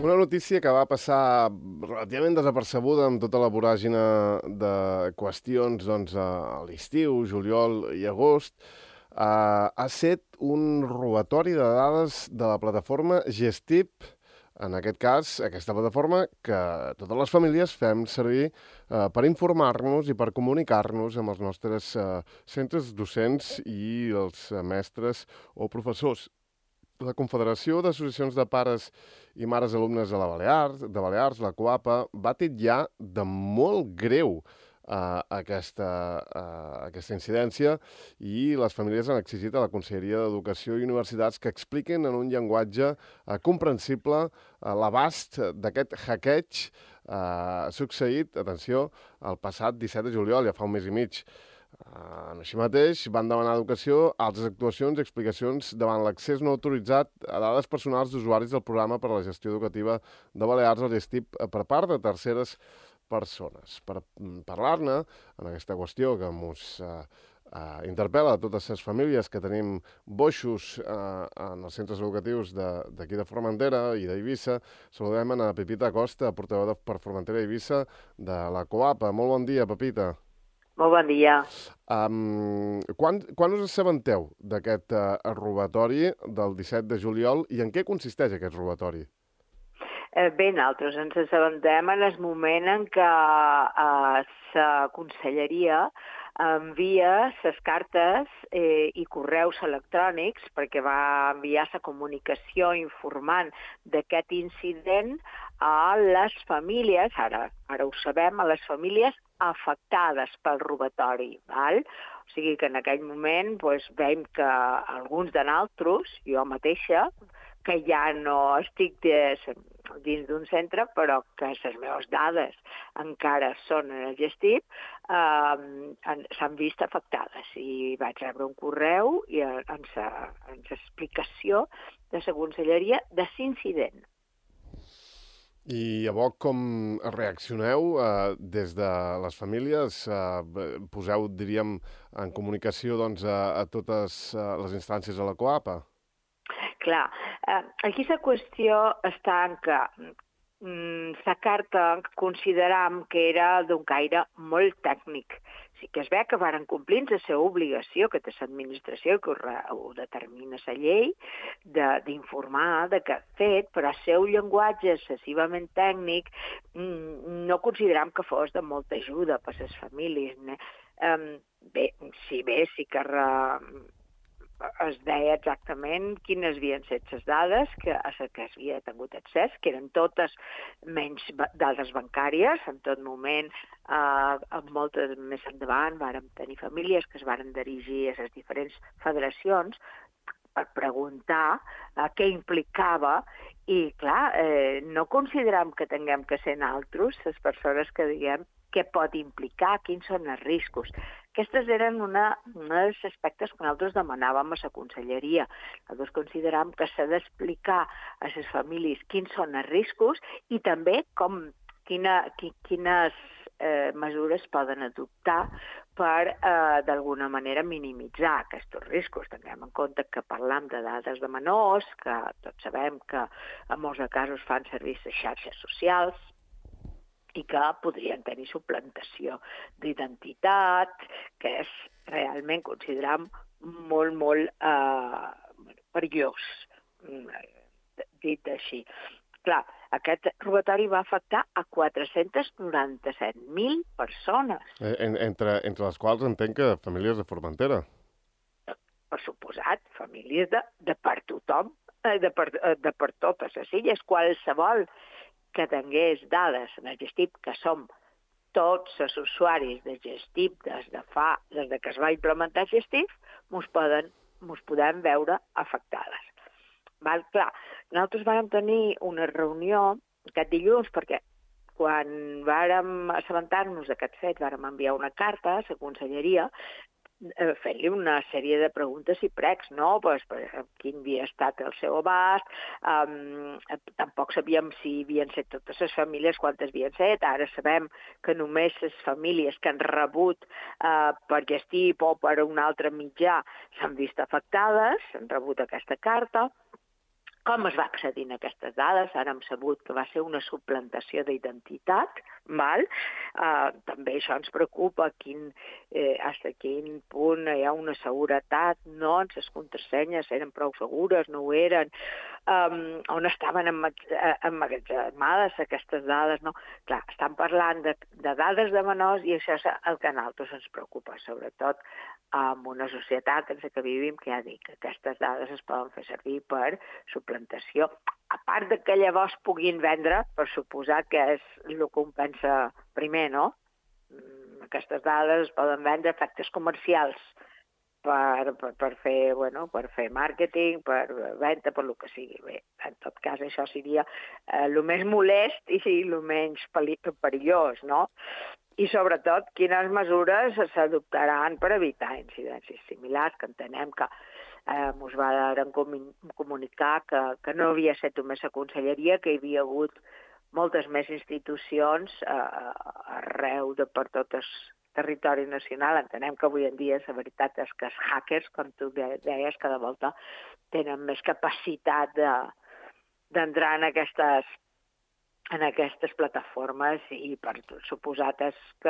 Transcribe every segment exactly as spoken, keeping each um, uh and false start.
Una notícia que va passar relativament desapercebuda amb tota la voràgina de qüestions doncs, a l'estiu, juliol i agost, eh, ha set un robatori de dades de la plataforma Gestip, en aquest cas, aquesta plataforma que totes les famílies fem servir eh, per informar-nos i per comunicar-nos amb els nostres eh, centres docents i els eh, mestres o professors. La Confederació d'Associacions de Pares i Mares Alumnes de la Balears, de Balears, la COAPA, va titllar de molt greu eh, aquesta, eh, aquesta incidència i les famílies han exigit a la Conselleria d'Educació i Universitats que expliquin en un llenguatge eh, comprensible eh, l'abast d'aquest hackeig eh, succeït, atenció, el passat disset de juliol, ja fa un mes i mig. Uh, així mateix, van demanar a Educació altres actuacions i explicacions davant l'accés no autoritzat a dades personals d'usuaris del programa per a la gestió educativa de Balears, el Gestip, per part de terceres persones. Per parlar-ne, en aquesta qüestió que ens uh, uh, interpel·la a totes les famílies que tenim boixos uh, en els centres educatius d'aquí de, de Formentera i d'Eivissa, saludem a Pepita Costa, portaveu de, per Formentera i Eivissa de la COAPA. Molt bon dia, Pepita. Molt bon dia. Um, quan, quan us assabenteu d'aquest uh, robatori del disset de juliol i en què consisteix aquest robatori? Eh, bé, nosaltres ens assabentem en el moment en què eh, la conselleria envia les cartes eh, i correus electrònics perquè va enviar la comunicació informant d'aquest incident a les famílies, ara, ara ho sabem, a les famílies afectades pel robatori. Val? O sigui que en aquell moment doncs, veiem que alguns de nosaltres, jo mateixa, que ja no estic de, dins d'un centre, però que les meves dades encara són en el Gestip, eh, s'han vist afectades. I vaig rebre un correu i en l'explicació de la conselleria de l'incident. I llavors com reaccioneu eh, des de les famílies? Eh, poseu, diríem, en comunicació doncs, a, a totes eh, les instàncies de la COAPA? Clar, eh, aquí la qüestió està en que la carta consideram que era d'un caire molt tècnic. Sí que es ve que varen complir la seva obligació, que té l'administració, que ho, ho determina la llei, d'informar de què ha fet, però el seu llenguatge excessivament tècnic no consideram que fos de molta ajuda per a les famílies. Eh, bé, sí, bé, sí que re, es deia exactament quines havien set les dades que, a les que havia tingut accés, que eren totes menys dades bancàries. En tot moment, eh, moltes més endavant, vàrem tenir famílies que es varen dirigir a les diferents federacions per preguntar eh, què implicava i, clar, eh, no considerem que tinguem que ser nosaltres les persones que diguem què pot implicar, quins són els riscos. Aquestes eren una, una dels aspectes que nosaltres demanàvem a la conselleria. Nosaltres consideràvem que s'ha d'explicar a les famílies quins són els riscos i també com, quina, quines eh, mesures poden adoptar per, eh, d'alguna manera, minimitzar aquests riscos. Tinguem en compte que parlam de dades de menors, que tots sabem que en molts casos fan servir les xarxes socials, i que podrien tenir suplantació d'identitat, que és realment consideram molt, molt eh, perillós, dit així. Clar, aquest robatori va afectar a quatre-cents noranta-set mil persones. En, entre, entre les quals entenc que famílies de Formentera. Per suposat, famílies de, de per tothom, de per, de per totes les illes, qualsevol que tingués dades en el Gestip, que som tots els usuaris de Gestip des de fa, des de que es va implementar Gestip, mos poden, mos podem veure afectades. Val? Clar, nosaltres vam tenir una reunió aquest dilluns perquè quan vàrem assabentar-nos d'aquest fet, vàrem enviar una carta a la conselleria fent-li una sèrie de preguntes i pregs, no? Pues, quin havia estat el seu abast, um, tampoc sabíem si havien set totes les famílies, quantes havien set, ara sabem que només les famílies que han rebut uh, per Gestip o per un altre mitjà s'han vist afectades, han rebut aquesta carta. Com es va accedir a aquestes dades? Ara hem sabut que va ser una suplantació d'identitat, val? Uh, també això ens preocupa, quin, eh, fins a quin punt hi ha una seguretat, no? Les contrasenyes eren prou segures, no ho eren, um, on estaven emmagatzemades aquestes dades, no? Clar, estan parlant de, de dades de menors i això és el que a nosaltres ens preocupa, sobretot en una societat en la que vivim, que ja dic, que aquestes dades es poden fer servir per suplantació. A part de que llavors puguin vendre, per suposar que és el que un pensa primer, no? Aquestes dades es poden vendre a efectes comercials per, per, per, fer, bueno, per fer màrqueting, per venda, per el que sigui. Bé, en tot cas, això seria eh, el més molest i el menys perillós, no? I, sobretot, quines mesures s'adoptaran per evitar incidències similars, que entenem que eh, ens van comunicar que, que no havia estat només la conselleria, que hi havia hagut moltes més institucions eh, arreu de per tot el territori nacional. Entenem que avui en dia la veritat és que els hackers, com tu deies, cada volta tenen més capacitat de, d'entrar en aquestes en aquestes plataformes i per suposat és que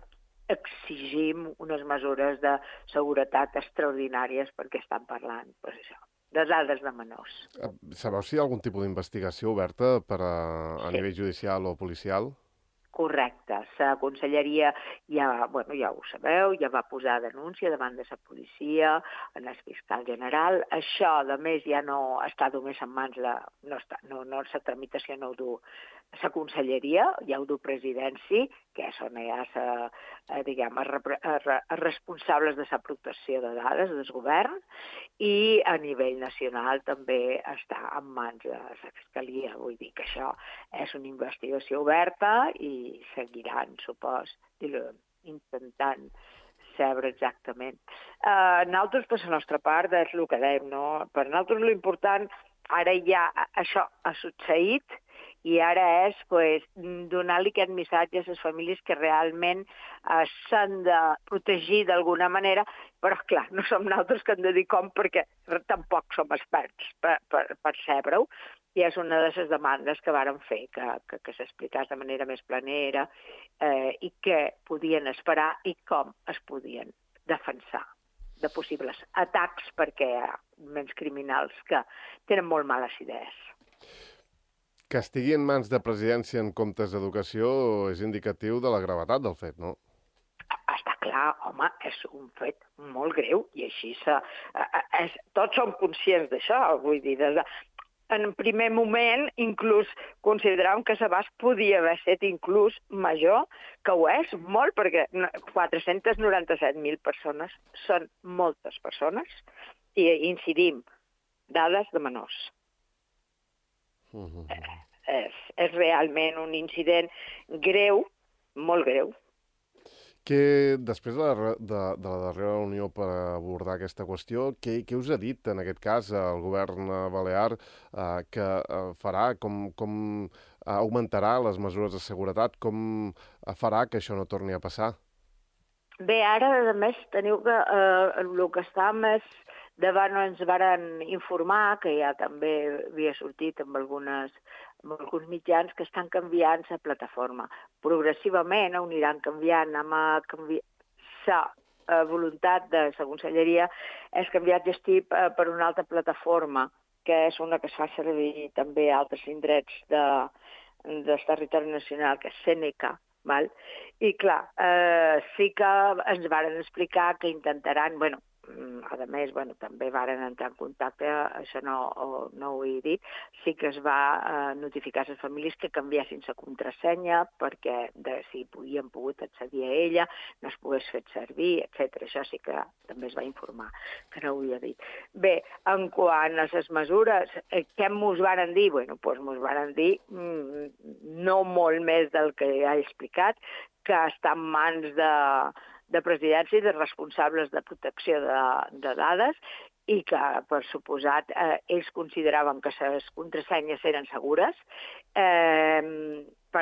exigim unes mesures de seguretat extraordinàries perquè estan parlant, pues això, de dades de menors. Sabeu si hi ha algun tipus d'investigació oberta per a, a sí. nivell judicial o policial? Correcte. La conselleria ja, bueno, ja ho sabeu, ja va posar denúncia davant de la policia, en el fiscal general. Això, a més, ja no està només en mans la... No, està, no, no la tramitació no ho du la conselleria, ja ho du presidència, que és on hi ha la, diguem, els responsables de la protecció de dades del govern, i a nivell nacional també està en mans de la fiscalia. Vull dir que això és una investigació oberta i seguiran, supos, intentant saber exactament. Uh, nosaltres, per la nostra part, és el que dèiem, no? Per nosaltres l'important, ara ja això ha succeït, i ara és pues, donar-li aquest missatge a les famílies que realment eh, s'han de protegir d'alguna manera, però clar, no som nosaltres que hem de dir com, perquè tampoc som experts per, per, per saber-ho, i és una de les demandes que vàrem fer, que, que, que s'explicés de manera més planera eh, i què podien esperar i com es podien defensar de possibles atacs, perquè hi ha ments criminals que tenen molt males idees. Que estigui en mans de presidència en comptes d'educació és indicatiu de la gravetat del fet, no? Està clar, home, és un fet molt greu i així se, és, tots som conscients d'això, vull dir, des de, en primer moment inclús consideràvem que l'abast podia haver estat inclús major, que ho és molt, perquè quatre-cents noranta-set mil persones són moltes persones i incidim, dades de menors. Uh-huh. És, és realment un incident greu, molt greu. Que després de la, de, de la darrera reunió per abordar aquesta qüestió, què, què us ha dit en aquest cas el govern balear eh, que eh, farà, com, com augmentarà les mesures de seguretat, com farà que això no torni a passar? Bé, ara, a més, teniu que eh, el que està més davant ens varen informar, que ja també havia sortit amb, algunes, amb alguns mitjans, que estan canviant la plataforma. Progressivament ho aniran canviant, anem a canviar. La voluntat de la conselleria és canviar el gestip per una altra plataforma, que és una que es fa servir també a altres indrets de, del territori nacional, que és Seneca. Val? I clar, eh, sí que ens varen explicar que intentaran, bueno, a més, bueno, també varen entrar en contacte, això no, no ho he dit, sí que es va eh, notificar a les famílies que canviessin la contrasenya perquè de, si podien pogut accedir a ella, no es pogués fer servir, etcètera. Això sí que també es va informar, que no ho havia dit. Bé, en quant a les mesures, eh, què mos varen dir? Bueno, doncs mos varen dir mm, no molt més del que ja he explicat, que està en mans de de presidència i de responsables de protecció de, de dades i que, per suposat, eh, ells consideraven que les contrasenyes eren segures, eh, però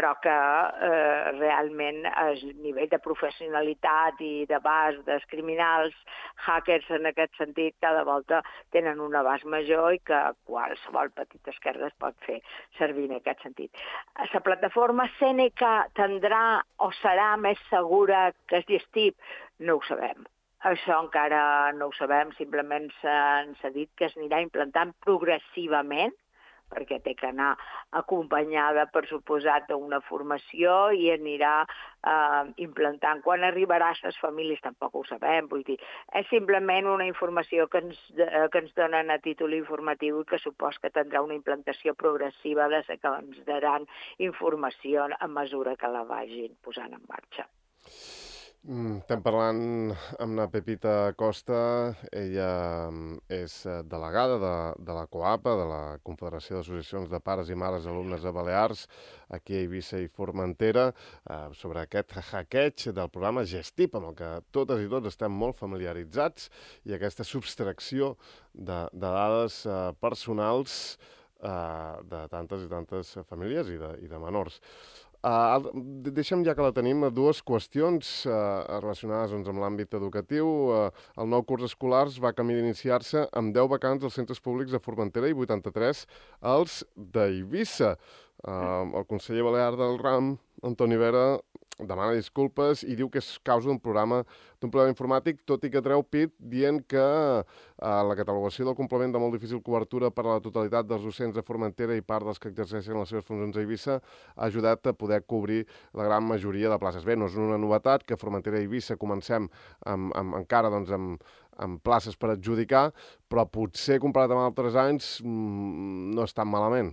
però que eh, realment el nivell de professionalitat i d'abast dels criminals, hackers en aquest sentit, cada volta tenen un abast major i que qualsevol petita esquerda es pot fer servir en aquest sentit. La plataforma Sèneca tindrà o serà més segura que el Gestip? No ho sabem. Això encara no ho sabem, simplement s'ha dit que es anirà implantant progressivament, perquè té que anar acompanyada, per suposat, d'una formació i anirà eh, implantant. Quan arribarà a les famílies tampoc ho sabem, vull dir, és simplement una informació que ens, que ens donen a títol informatiu i que supos que tindrà una implantació progressiva des que ens daran informació a mesura que la vagin posant en marxa. Mm, estem parlant amb la Pepita Costa, ella és delegada de, de la COAPA, de la Confederació d'Associacions de Pares i Mares Alumnes de Balears, aquí a Eivissa i Formentera, eh, sobre aquest hackeig del programa Gestip, amb el que totes i tots estem molt familiaritzats, i aquesta subtracció de, de dades eh, personals eh, de tantes i tantes famílies i de, i de menors. Uh, deixa'm, ja que la tenim, dues qüestions uh, relacionades doncs, amb l'àmbit educatiu. Uh, el nou curs escolar va camí d'iniciar-se amb deu vacants als centres públics de Formentera i vuitanta-tres als d'Eivissa. Uh, el conseller balear del RAM, Antoni Vera, demana disculpes i diu que és causa d'un programa d'un problema informàtic, tot i que treu pit dient que uh, la catalogació del complement de molt difícil cobertura per a la totalitat dels docents de Formentera i part dels que exerceixen les seves funcions a Eivissa ha ajudat a poder cobrir la gran majoria de places. Bé, no és una novetat que a Formentera i Eivissa comencem amb, amb, encara doncs, amb, amb places per adjudicar, però potser comparat amb altres anys mmm, no és tan malament.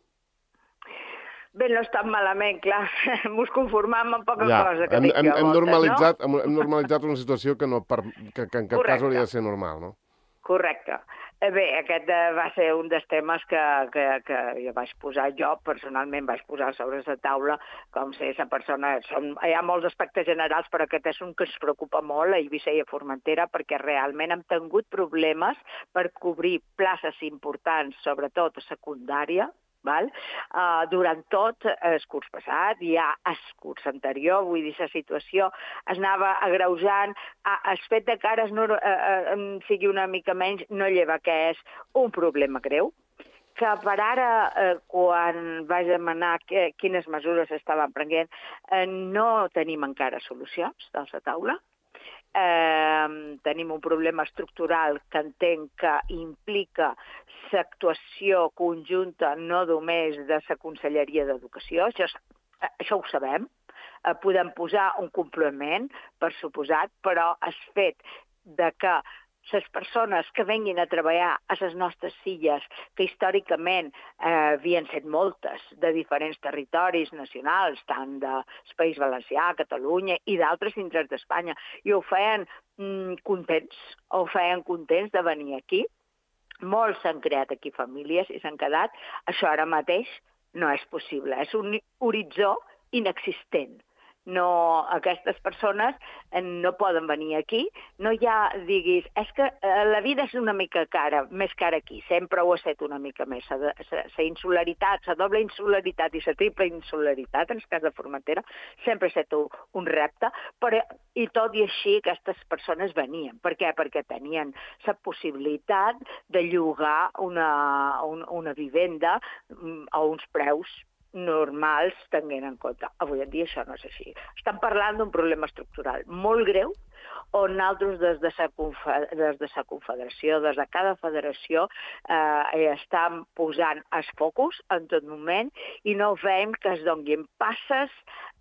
Bé, no està malament, clar. Mos conformam amb poca ja, cosa. Que hem, hem, hem, voltes, normalitzat, no? hem normalitzat una situació que, no, per, que, que en cap Correcte. Cas hauria de ser normal, no? Correcte. Bé, aquest va ser un dels temes que, que, que jo vaig posar, jo personalment vaig posar sobre la taula, com si aquesta persona... Són, hi ha molts aspectes generals, però aquest és un que ens preocupa molt a Eivissa i a Formentera, perquè realment hem tingut problemes per cobrir places importants, sobretot a secundària, val? Uh, durant tot el curs passat i ja el curs anterior, vull dir, la situació es anava agreujant. Uh, el fet de que ara no, uh, uh, sigui una mica menys no lleva que és un problema greu, que per ara, eh, quan vaig demanar que, quines mesures estaven prenent, eh, no tenim encara solucions de la taula. Eh, tenim un problema estructural que entenc que implica l'actuació conjunta no només de la Conselleria d'Educació, això, això ho sabem, eh, podem posar un complement, per suposat, però el fet de que les persones que venguin a treballar a les nostres illes, que històricament eh, havien set moltes de diferents territoris nacionals, tant del País Valencià, Catalunya i d'altres indrets d'Espanya, i ho feien mm, contents, ho feien contents de venir aquí. Molts s'han creat aquí famílies i s'han quedat. Això ara mateix no és possible, és un horitzó inexistent. No, aquestes persones no poden venir aquí, no hi ha, diguis, és que la vida és una mica cara, més cara aquí, sempre ho ha estat una mica més, la insularitat, la doble insularitat i la triple insularitat, en el cas de Formentera, sempre ha estat un repte, però i tot i així aquestes persones venien. Per què? Perquè tenien la possibilitat de llogar una, una, una vivenda a uns preus normals tenint en compte. Avui en dia això no és així. Estem parlant d'un problema estructural molt greu on nosaltres des de la Confederació, des de cada federació, eh, estem posant els focus en tot moment i no veiem que es donguin passes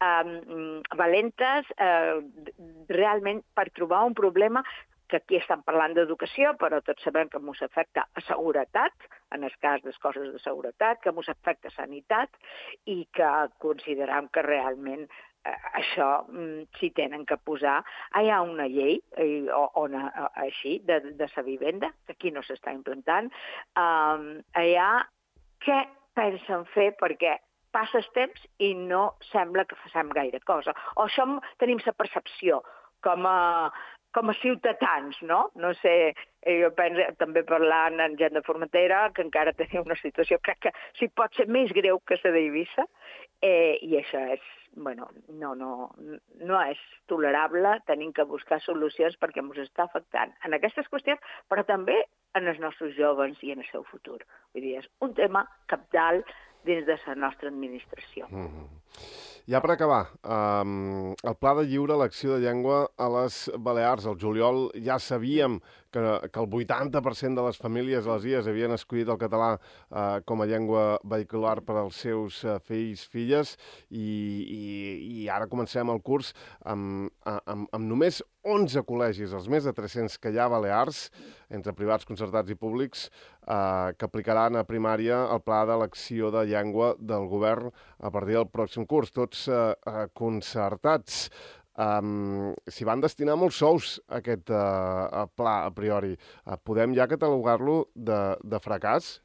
eh, valentes eh, realment per trobar un problema que aquí estan parlant d'educació, però tots sabem que ens afecta a seguretat, en el cas de les coses de seguretat, que ens afecta a sanitat i que considerem que realment eh, això mm, s'hi tenen que posar. Hi ha una llei eh, on, eh, així de, de la vivenda, que aquí no s'està implantant. Um, hi ha què pensen fer perquè passa el temps i no sembla que facem gaire cosa. O això tenim la percepció com a com a ciutadans, no? No sé, jo penso, també parlant amb gent de Formentera, que encara tenia una situació, crec que si pot ser més greu que la d'Eivissa, eh, i això és, bueno, no, no, no és tolerable, tenim que buscar solucions perquè ens està afectant en aquestes qüestions, però també en els nostres joves i en el seu futur. Vull dir, és un tema cabdal dins de la nostra administració. Mm-hmm. Ja per acabar, um, el pla de lliure elecció de llengua a les Balears. Al juliol ja sabíem que, que el vuitanta per cent de les famílies a les Illes havien escollit el català uh, com a llengua vehicular per als seus uh, fills, filles, i, i, i ara comencem el curs amb, amb, amb només onze col·legis, els més de tres-cents que hi ha a Balears, entre privats, concertats i públics, eh, que aplicaran a primària el pla d'elecció de llengua del govern a partir del pròxim curs, tots eh, concertats. Um, S'hi van destinar molts sous a aquest uh, pla, a priori. Uh, podem ja catalogar-lo de, de fracàs?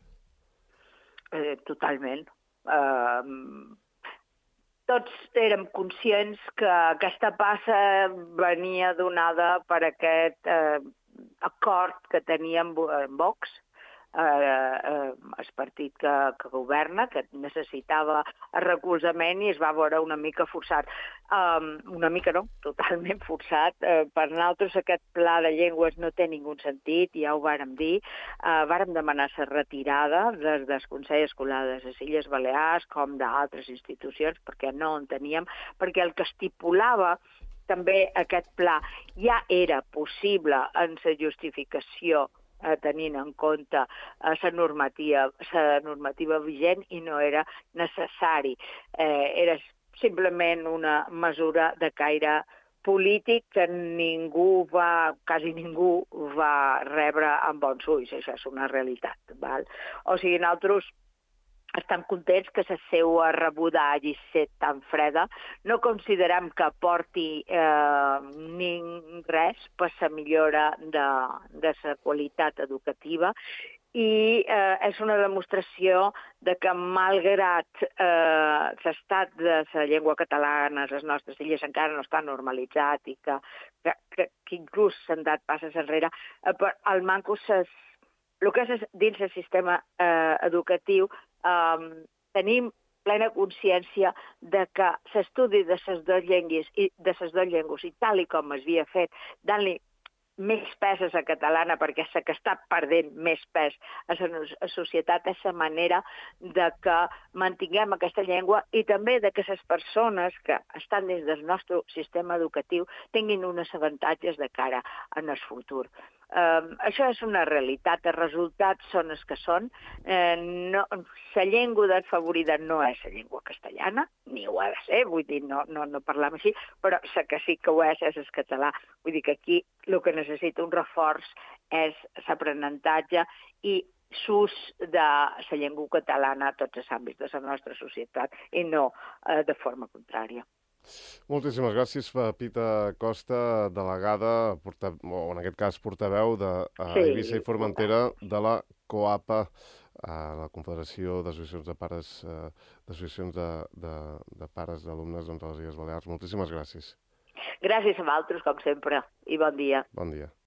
Eh, totalment. Uh, tots érem conscients que aquesta passa venia donada per aquest eh, acord que teníem amb Vox, eh, eh, el partit que, que governa, que necessitava el recolzament i es va veure una mica forçat. Um, una mica no, totalment forçat. Uh, per nosaltres aquest pla de llengües no té ningú sentit, ja ho vàrem dir. Uh, vàrem demanar la retirada des del Consell Escolar de les Illes Balears com d'altres institucions perquè no en teníem, perquè el que estipulava també aquest pla ja era possible en la justificació eh, tenint en compte eh, la normativa, la normativa vigent i no era necessari. Eh, era simplement una mesura de caire polític que ningú va, quasi ningú va rebre amb bons ulls. Això és una realitat. Val? O sigui, nosaltres estem contents que la seva rebuda hagi estat tan freda. No considerem que aporti eh, ni res per la millora de, de la qualitat educativa i eh, és una demostració de que malgrat eh, l'estat de la llengua catalana a les nostres illes encara no està normalitzat i que, que, que, que inclús s'han dat passes enrere, eh, per, el manco ses, el que és dins el sistema eh, educatiu, eh, tenim plena consciència de que l'estudi de les dues llengües i de les dues llengües i tal i com es havia fet, dant-li més pes a la catalana perquè és la que està perdent més pes a la societat, és la manera de que mantinguem aquesta llengua i també de que les persones que estan dins del nostre sistema educatiu tinguin uns avantatges de cara en el futur. Um, això és una realitat, els resultats són els que són. Eh, no, la llengua desfavorida no és la llengua castellana, ni ho ha de ser, vull dir, no, no, no parlam així, però la que sí que ho és és el català. Vull dir que aquí el que necessita un reforç és l'aprenentatge i l'ús de la llengua catalana a tots els àmbits de la nostra societat i no eh, de forma contrària. Moltíssimes gràcies, Pepita Costa, delegada, porta, o en aquest cas portaveu d'Eivissa sí, i Formentera de la COAPA, la Confederació d'Associacions de Pares eh, d'Associacions de, de, de Pares d'Alumnes doncs, a les Illes Balears. Moltíssimes gràcies. Gràcies a vosaltres, com sempre, i bon dia. Bon dia.